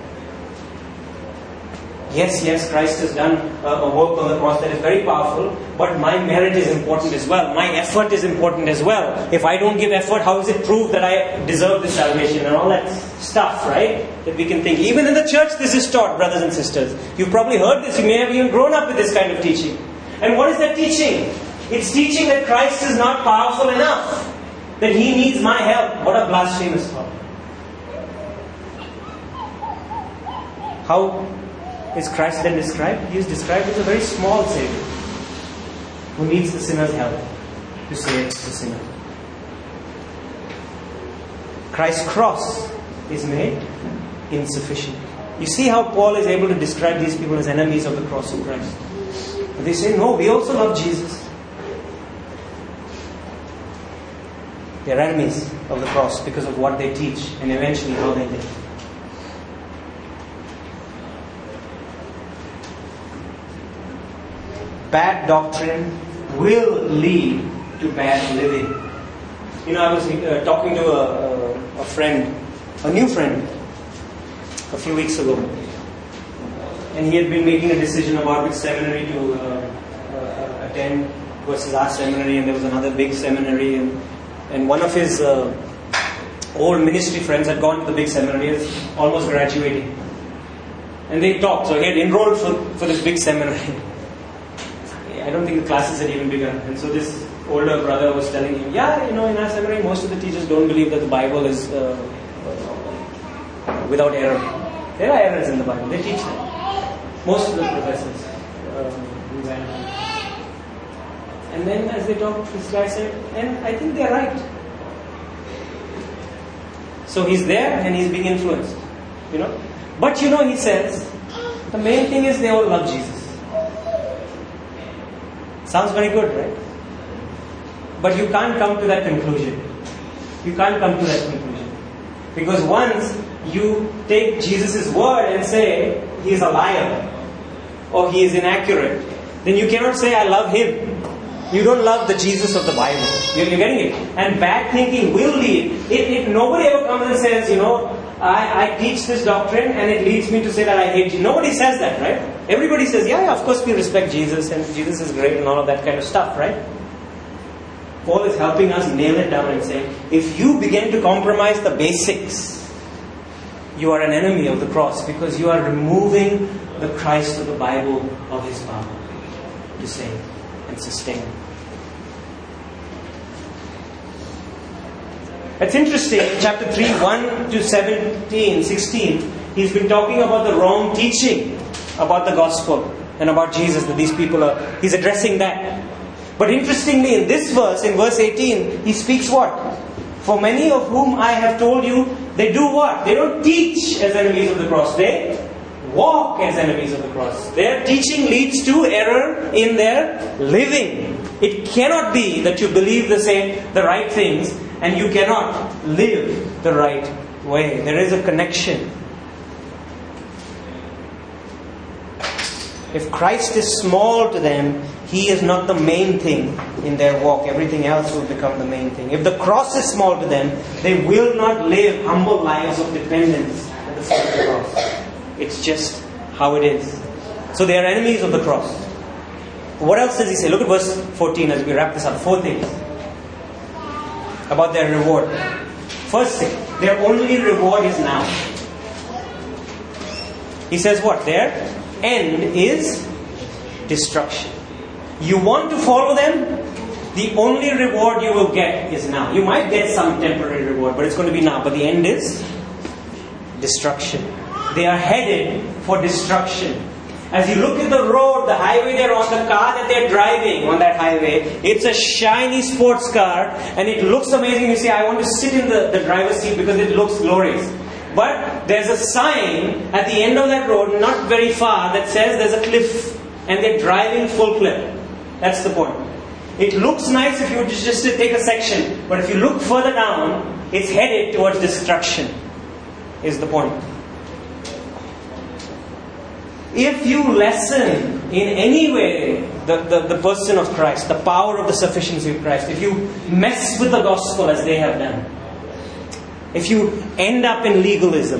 Yes, yes, Christ has done a work on the cross that is very powerful, but my merit is important as well. My effort is important as well. If I don't give effort, how is it proved that I deserve this salvation and all that stuff, right? That we can think. Even in the church, this is taught, brothers and sisters. You've probably heard this. You may have even grown up with this kind of teaching. And what is that teaching? It's teaching that Christ is not powerful enough. That He needs my help. What a blasphemous thought. How is Christ then described? He is described as a very small Savior who needs the sinner's help to save the sinner. Christ's cross is made insufficient. You see how Paul is able to describe these people as enemies of the cross of Christ. But they say, no, we also love Jesus. They are enemies of the cross because of what they teach and eventually how they live. Bad doctrine will lead to bad living. You know, I was uh, talking to a, a, a friend, a new friend, a few weeks ago. And he had been making a decision about which seminary to uh, uh, attend versus our seminary. And there was another big seminary. And, and one of his uh, old ministry friends had gone to the big seminary, is almost graduating. And they talked. So he had enrolled for, for this big seminary. I don't think the classes had even begun. And so this older brother was telling him, yeah, you know, in our seminary, most of the teachers don't believe that the Bible is uh, uh, without error. There are errors in the Bible. They teach that. Most of the professors. Uh, and then as they talked, this guy said, and I think they're right. So he's there and he's being influenced. You know. But you know, he says, the main thing is they all love Jesus. Sounds very good, right? But you can't come to that conclusion. You can't come to that conclusion. Because once you take Jesus' word and say, he is a liar, or he is inaccurate, then you cannot say, I love him. You don't love the Jesus of the Bible. You're, you're getting it? And bad thinking will lead. If, if nobody ever comes and says, you know, I, I teach this doctrine and it leads me to say that I hate Jesus. Nobody says that, right? Everybody says, yeah, yeah, of course we respect Jesus and Jesus is great and all of that kind of stuff, right? Paul is helping us nail it down and saying, if you begin to compromise the basics, you are an enemy of the cross because you are removing the Christ of the Bible of His power to save and sustain. It's interesting, in chapter three, one to seventeen, sixteen, he's been talking about the wrong teaching about the gospel and about Jesus, that these people are, he's addressing that. But interestingly, in this verse, in verse eighteen, he speaks what? For many of whom I have told you, they do what? They don't teach as enemies of the cross. They walk as enemies of the cross. Their teaching leads to error in their living. It cannot be that you believe the same, the right things, and you cannot live the right way. There is a connection. If Christ is small to them, He is not the main thing in their walk. Everything else will become the main thing. If the cross is small to them, they will not live humble lives of dependence at the foot of the cross. It's just how it is. So they are enemies of the cross. What else does he say? Look at verse fourteen as we wrap this up. Four things about their reward. First thing, their only reward is now. He says what? Their end is destruction. You want to follow them? The only reward you will get is now. You might get some temporary reward, but it's going to be now. But the end is destruction. They are headed for destruction. As you look at the road, the highway they're on, the car that they're driving on that highway, it's a shiny sports car and it looks amazing. You say, I want to sit in the, the driver's seat because it looks glorious. But there's a sign at the end of that road, not very far, that says there's a cliff and they're driving full clip. That's the point. It looks nice if you were just to take a section, but if you look further down, it's headed towards destruction, is the point. If you lessen in any way the, the, the person of Christ, the power of the sufficiency of Christ, if you mess with the gospel as they have done, if you end up in legalism,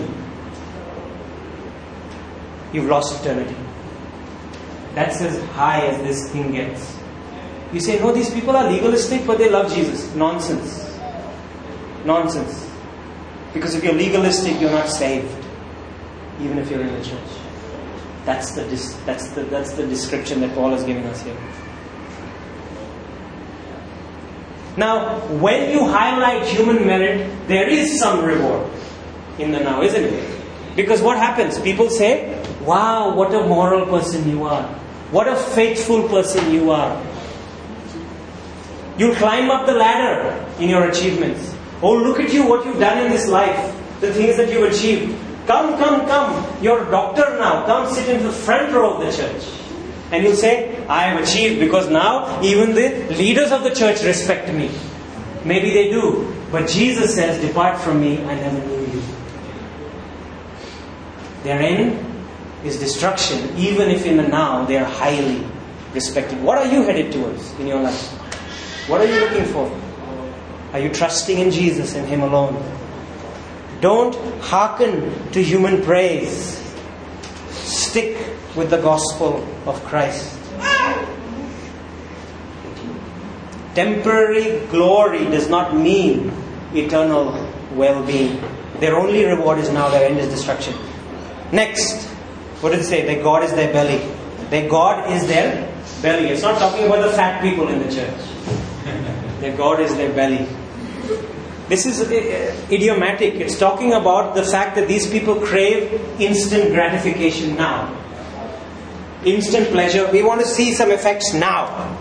you've lost eternity. That's as high as this thing gets. You say, no, these people are legalistic, but they love Jesus. Nonsense. Nonsense. Because if you're legalistic, you're not saved, even if you're in the church. That's the that's the that's the description that Paul is giving us here. Now, when you highlight human merit, there is some reward in the now, isn't it? Because what happens? People say, wow, what a moral person you are. What a faithful person you are. You'll climb up the ladder in your achievements. Oh, look at you, what you've done in this life. The things that you've achieved. Come, come, come. You're a doctor now. Come sit in the front row of the church. And you'll say, I have achieved because now even the leaders of the church respect me. Maybe they do. But Jesus says, depart from me, I never knew you. Their end is destruction, even if in the now they are highly respected. What are you headed towards in your life? What are you looking for? Are you trusting in Jesus and Him alone? Don't hearken to human praise. Stick with the gospel of Christ. Temporary glory does not mean eternal well-being. Their only reward is now, their end is destruction. Next, what did it say? Their God is their belly. Their God is their belly. It's not talking about the fat people in the church. Their God is their belly. This is idiomatic. It's talking about the fact that these people crave instant gratification now. Instant pleasure. We want to see some effects now.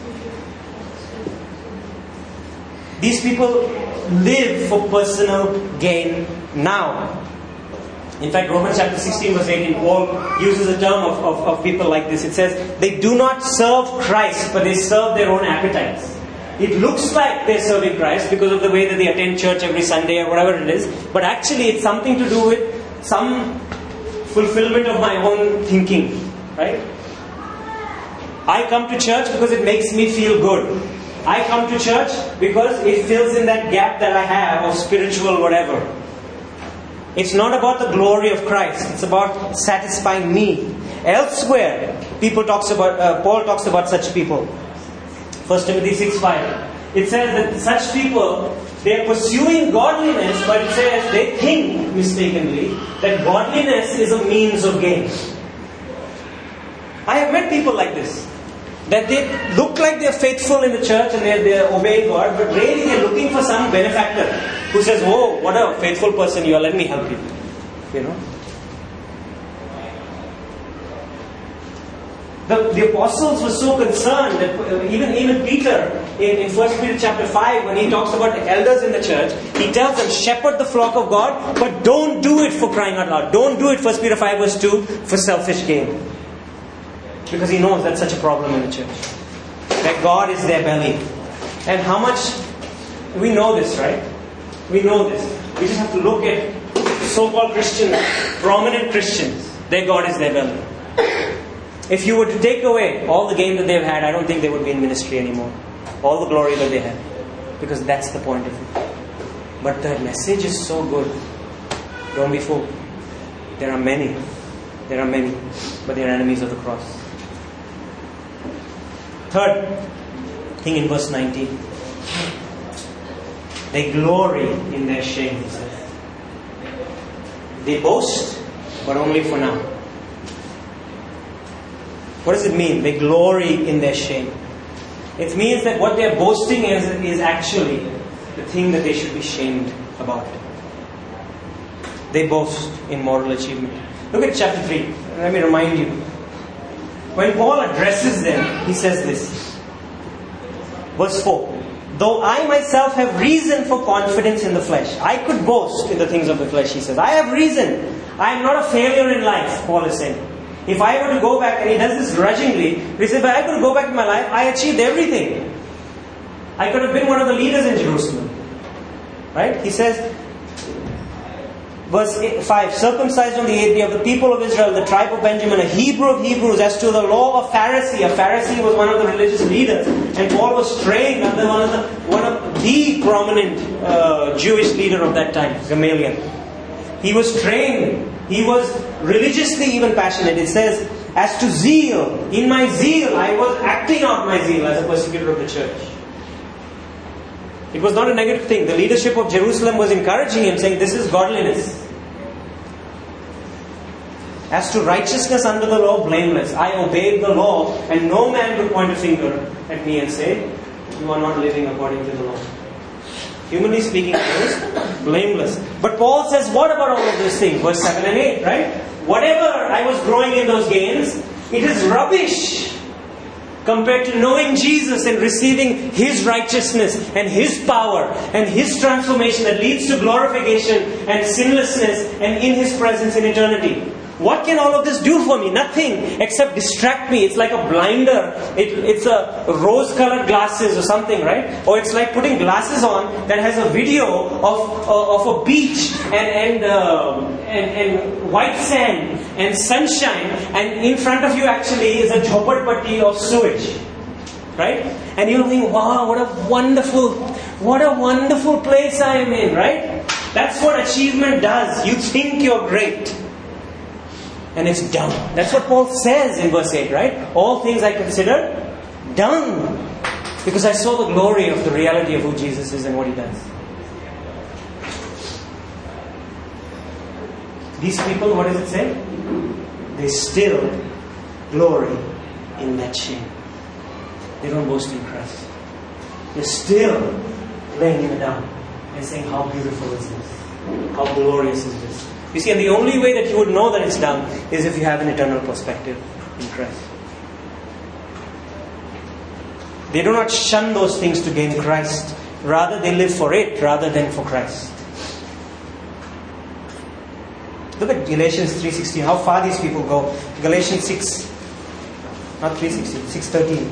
These people live for personal gain now. In fact, Romans chapter sixteen verse eighteen, Paul uses a term of, of, of people like this. It says, they do not serve Christ, but they serve their own appetites. It looks like they're serving Christ because of the way that they attend church every Sunday or whatever it is. But actually it's something to do with some fulfillment of my own thinking. Right? I come to church because it makes me feel good. I come to church because it fills in that gap that I have of spiritual whatever. It's not about the glory of Christ. It's about satisfying me. Elsewhere, people talks about uh, Paul talks about such people. First Timothy six five. It says that such people, they are pursuing godliness, but it says they think mistakenly that godliness is a means of gain. I have met people like this. That they look like they're faithful in the church and they're, they're obeying God, but really they're looking for some benefactor who says, oh, what a faithful person you are, let me help you. You know? The, the apostles were so concerned that even, even Peter in, in First Peter chapter five, when he talks about the elders in the church, he tells them, shepherd the flock of God, but don't do it for crying out loud. Don't do it, First Peter five verse two, for selfish gain. Because he knows that's such a problem in the church. That God is their belly. And how much, we know this, right? We know this. We just have to look at so-called Christians, prominent Christians. Their God is their belly. If you were to take away all the gain that they've had, I don't think they would be in ministry anymore. All the glory that they have. Because that's the point of it. But the message is so good. Don't be fooled. There are many. There are many. But they are enemies of the cross. Third thing in verse nineteen. They glory in their shame, he says. They boast, but only for now. What does it mean? They glory in their shame. It means that what they are boasting is, is actually the thing that they should be shamed about. They boast in moral achievement. Look at chapter three. Let me remind you. When Paul addresses them, he says this. Verse four. Though I myself have reason for confidence in the flesh. I could boast in the things of the flesh, he says. I have reason. I am not a failure in life, Paul is saying. If I were to go back, and he does this grudgingly, he says, if I could go back to my life, I achieved everything. I could have been one of the leaders in Jerusalem. Right? He says, verse five, circumcised on the eighth day of the people of Israel, the tribe of Benjamin, a Hebrew of Hebrews, as to the law, a Pharisee. A Pharisee was one of the religious leaders. And Paul was trained under one of the, one of the prominent uh, Jewish leader of that time, Gamaliel. He was trained. He was religiously even passionate. It says, as to zeal, in my zeal, I was acting out my zeal as a persecutor of the church. It was not a negative thing. The leadership of Jerusalem was encouraging him, saying, this is godliness. As to righteousness under the law, blameless. I obeyed the law, and no man could point a finger at me and say, you are not living according to the law. Humanly speaking, it was blameless. But Paul says, what about all of these things? Verse seven and eight, right? Whatever I was growing in those gains, it is rubbish compared to knowing Jesus and receiving His righteousness and His power and His transformation that leads to glorification and sinlessness and in His presence in eternity. What can all of this do for me? Nothing except distract me. It's like a blinder. It, it's a rose-colored glasses or something, right? Or it's like putting glasses on that has a video of uh, of a beach and and, uh, and and white sand and sunshine, and in front of you actually is a jhopatpatti of sewage, right? And you'll think, wow, what a wonderful, what a wonderful place I am in, right? That's what achievement does. You think you're great. And it's dung. That's what Paul says in verse eight, right? All things I consider dung. Because I saw the glory of the reality of who Jesus is and what He does. These people, what does it say? They still glory in that shame. They don't boast in Christ. They're still laying Him down and saying, how beautiful is this? How glorious is this? You see, and the only way that you would know that it's done is if you have an eternal perspective in Christ. They do not shun those things to gain Christ. Rather, they live for it rather than for Christ. Look at Galatians three sixteen. How far these people go. Galatians six, not three sixteen, six thirteen.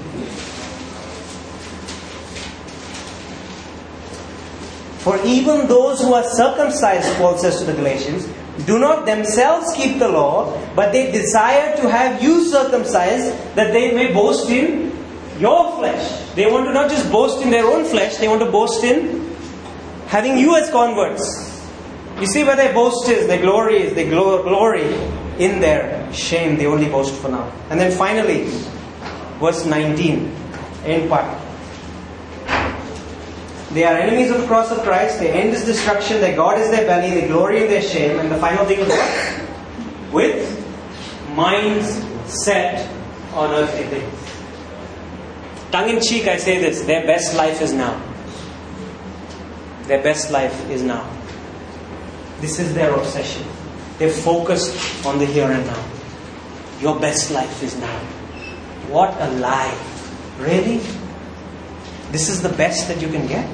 For even those who are circumcised, Paul says to the Galatians, do not themselves keep the law, but they desire to have you circumcised, that they may boast in your flesh. They want to not just boast in their own flesh, they want to boast in having you as converts. You see where their boast is, their glory is, they glory in their shame. They only boast for now. And then finally, verse nineteen, end part. They are enemies of the cross of Christ. Their end is destruction. Their God is their belly. They glory in their shame. And the final thing is what? With minds set on earthly things. Tongue in cheek, I say this. Their best life is now. Their best life is now. This is their obsession. They're focused on the here and now. Your best life is now. What a lie. Really? This is the best that you can get?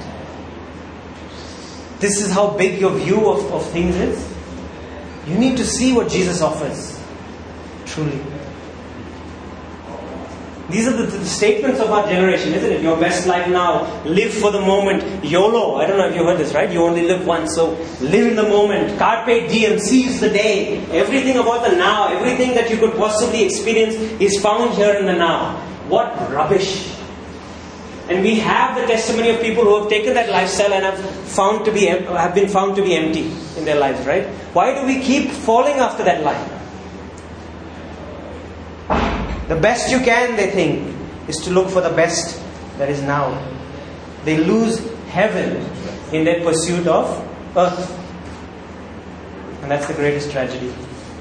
This is how big your view of, of things is? You need to see what Jesus offers. Truly. These are the, the statements of our generation, isn't it? Your best life now. Live for the moment. YOLO. I don't know if you heard this, right? You only live once, so live in the moment. Carpe diem. Seize the day. Everything about the now, everything that you could possibly experience is found here in the now. What rubbish. And we have the testimony of people who have taken that lifestyle and have found to be have been found to be empty in their lives, right? Why do we keep falling after that lie? The best you can, they think, is to look for the best that is now. They lose heaven in their pursuit of earth. And that's the greatest tragedy.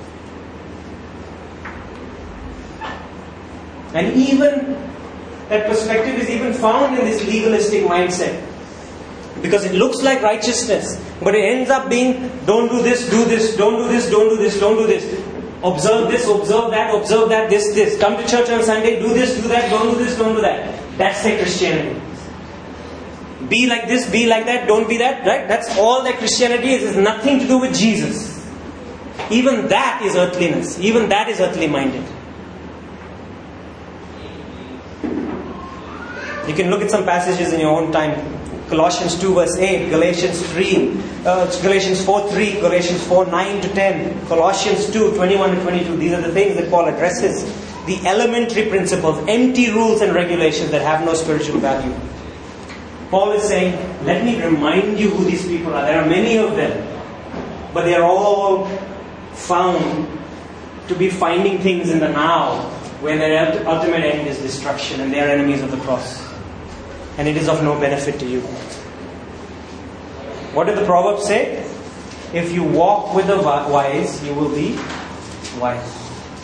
And even that perspective is even found in this legalistic mindset. Because it looks like righteousness, but it ends up being, don't do this, do this, don't do this, don't do this, don't do this. Observe this, observe that, observe that, this, this. Come to church on Sunday, do this, do that, don't do this, don't do that. That's their Christianity. Be like this, be like that, don't be that, right? That's all that Christianity is. It's nothing to do with Jesus. Even that is earthliness. Even that is earthly minded. You can look at some passages in your own time. Colossians two verse eight, Galatians three, uh, Galatians four three, Galatians four nine to ten, Colossians two twenty-one to twenty-two. These are the things that Paul addresses. The elementary principles, empty rules and regulations that have no spiritual value. Paul is saying, let me remind you who these people are. There are many of them, but they are all found to be finding things in the now, where their ultimate end is destruction, and they are enemies of the cross. And it is of no benefit to you. What did the Proverbs say? If you walk with the wise, you will be wise.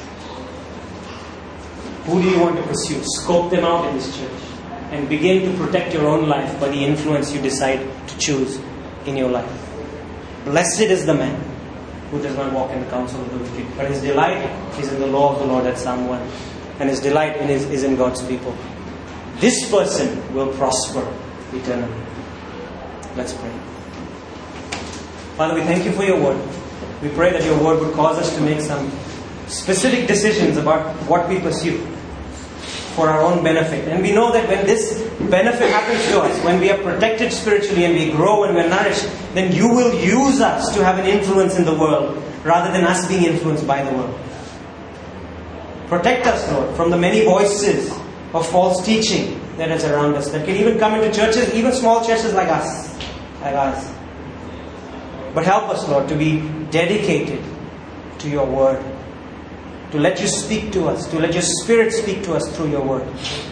Who do you want to pursue? Scope them out in this church. And begin to protect your own life by the influence you decide to choose in your life. Blessed is the man who does not walk in the counsel of the wicked, but his delight is in the law of the Lord. That's Psalm one. And his delight in his, is in God's people. This person will prosper eternally. Let's pray. Father, we thank you for your word. We pray that your word would cause us to make some specific decisions about what we pursue for our own benefit. And we know that when this benefit happens to us, when we are protected spiritually and we grow and we're nourished, then you will use us to have an influence in the world rather than us being influenced by the world. Protect us, Lord, from the many voices of false teaching that is around us, that can even come into churches, even small churches like us, like ours. But help us, Lord, to be dedicated to your word, to let you speak to us, to let your Spirit speak to us through your word,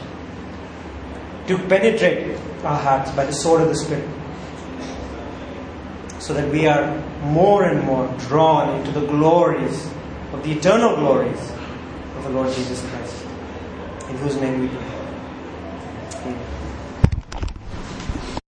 to penetrate our hearts by the sword of the Spirit, so that we are more and more drawn into the glories of the eternal glories of the Lord Jesus Christ, in whose name we pray. Amen.